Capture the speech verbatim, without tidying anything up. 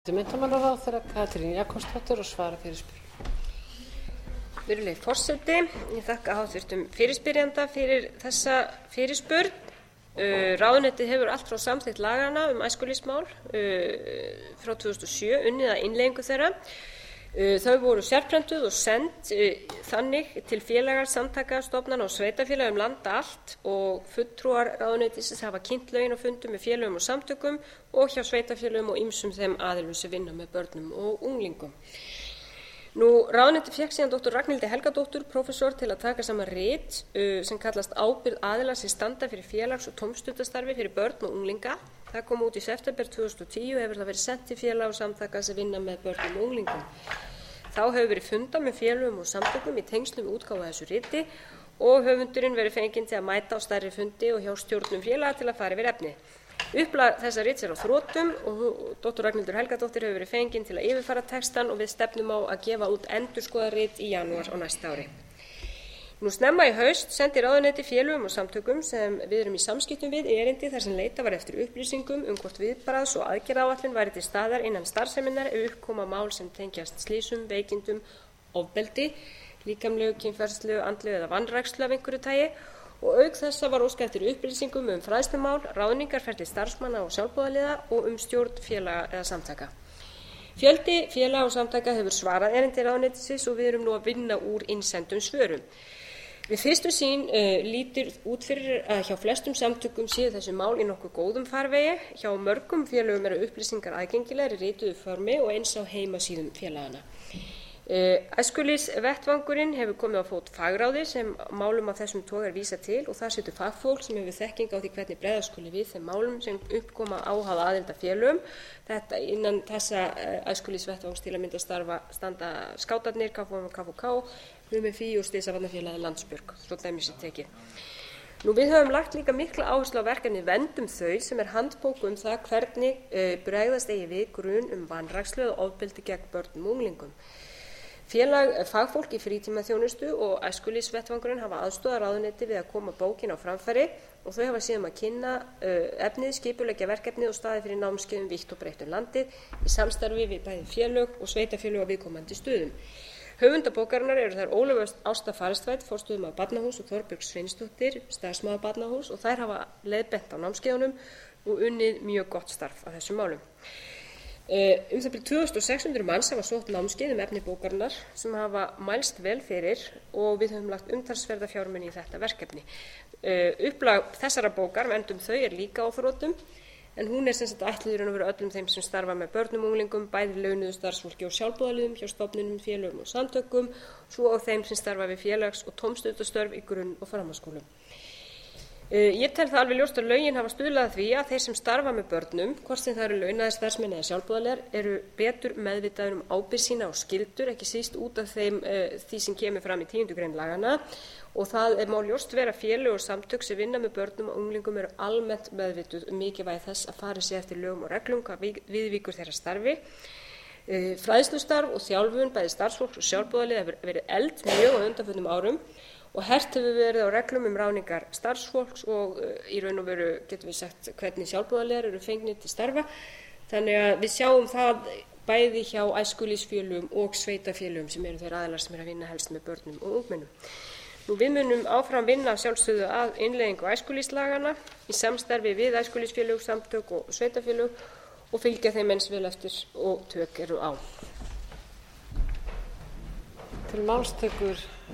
Menntamálaráðherra Katrín Jakobsdóttir og svara fyrirspurn. Virðulegi forseti, ég þakka háttvirtum fyrirspyrjanda fyrir þessa fyrirspurn. Uh, ráðuneytið hefur allt frá samþykkt lagana um æskulýðsmál uh, frá tvö þúsund og sjö unnið að innleiðingu þeirra. Uh, þau voru sérprentuð og send uh, þannig til félaga, samtaka, stofnana og sveitarfélaga um land allt og fulltrúar ráðuneytisins hafa kynnt lögin á fundum með félögum og samtökum og hjá sveitarfélögum og ýmsum þeim aðilum sem vinna með börnum og unglingum. Nú, ráðuneytið fékk síðan doktor Ragnhildi Helgadóttur, prófessor, til að taka saman rit uh, sem kallast ábyrgð aðila sem standa fyrir félags- og tómstundastarfi fyrir börn og unglinga. Það kom út í september tvö þúsund og tíu og hefur það verið sent til félaga og samtaka sem vinna með börnum og unglingum. Þá hefur verið fundað með félögum og samtökum í tengslum við útgáfu af þessu riti og höfundurinn verið fenginn til að mæta á stærri fundi og hjá stjórnum félaga til að fara yfir efnið. Upplag þessa rits er á þrotum og doktor Ragnhildur Helgadóttir hefur verið fengin til að yfirfara textann og við stefnum á að gefa út endurskoðað rit í janúar á næsta ári. Nú snemma í haust sendi ráðuneyti félögum og samtökum sem við erum í samskiptum við erindi þar sem leitað var eftir upplýsingum um hvort viðbragðs- og aðgerðaáætlun væri til staðar innan starfseminnar ef upp koma mál sem tengjast slysum, veikindum, ofbeldi, líkamlegu, kynferðislegu, andlegu eða vanrækslu af einhverju tagi. Og auk þessa var óskað eftir upplýsingum um fræðslumál, ráðningarferli starfsmanna og sjálfboðaliða og um stjórn félaga eða samtaka. Fjöldi félaga og samtaka hefur svarað erindi ráðuneytisins og við erum nú að vinna úr innsendum svörum. Við fyrstu sýn uh, lítur út fyrir að hjá flestum samtökum séu þessi mál í nokkuð góðum farvegi. Hjá mörgum félögum eru upplýsingar aðgengilegar í rituðu formi og eins á heimasíðum félagana. Uh, æskulýðsvettvangurinn hefur komið á fót fagráði sem málum af þessum toga er vísað til og þar situr fagfólk sem hefur þekking á því hvernig bregðast skuli við þeim málum sem uppkoma áhafa aðild að félögum. Þetta innan þessa uh, æskulýðsvettvangs til að mynda starfa standa skátarnir, K F U M og K F U K, H M F I og Slysavarnafélagið Landsbjörg, svo dæmi sé tekið. Nú við höfum lagt líka mikla áherslu á verkefni Verndum þau sem er handbók um það hvernig uh, bregðast eigi við grun um vanrækslu eða ofbeldi gegn börnum og unglingum. Félag fagfólk í frítímaþjónustu og æskulýðsvettvangurinn hafa aðstoðað ráðuneytið við að koma bókinni á framfæri og þau hafa síðan að kynna uh, efnið, skipuleggja verkefnið og staðið fyrir námskeiðum vítt og breitt um landið í samstarfi við bæði félög og sveitarfélög á viðkomandi stöðum. Höfundar bókarinnar eru þær Ólöf Ásta Farstvætt, forstöðumaður Barnahúss og Þorbjörg Sveinsdóttir, starfsmaður Barnahúss og þær hafa leiðbeint á námskeiðunum og unnið mjög gott starf að þessum málum. Uh, um það byrju tvö þúsund og sex hundruð manns hafa sótt námskeið um efni bókarinnar sem hafa mælst vel fyrir og við höfum lagt umtalsverða fjármuni í þetta verkefni. Uh, upplag þessara bókar, Verndum þau, er líka á þrotum en hún er sem sagt ætluð í raun og veru öllum þeim sem starfa með börnum og unglingum, bæði launuðu starfsfólki og sjálfboðaliðum hjá stofnunum, félögum og samtökum, svo á þeim sem starfa við félags- og tómstundastörf í grunn- og framhaldsskólum. Uh, ég tel það alveg ljóst að lögin hafa stuðlað að því að þeir sem starfa með börnum, hvort sem það eru launaðir starfsmenn eða sjálfboðaliðar, eru betur meðvitaðir um ábyrgð sína og skyldur, ekki síst út af þeim, uh, því sem kemur fram í tíundu grein laganna og það er má ljóst vera félög og samtök sem vinna með börnum og unglingum eru almennt meðvituð um mikilvægi þess að fara sér eftir lögum og reglum hvað við, viðvíkur þeirra starfi. Uh, fræðslustarf og þjálfun bæði starfsfólks og sjálfboðaliða hefur verið efld mjög á undanförnum árum og hert hefur verið á reglum um ráðningar starfsfólks og uh, í raun og veru getum við sagt hvernig sjálfboðaliðar eru fengnir til starfa. Þannig að við sjáum það bæði hjá æskulýðsfélögum og sveitarfélögum sem eru þeir aðilar sem eru að vinna helst með börnum og ungmennum. Nú við munum áfram vinna sjálfsögðu að innleiðingu æskulýðslagana í samstarfi við æskulýðsfélög, samtök og sveitarfélög og fylgja þeim eins vel eftir og tök eru á. Til máls tekur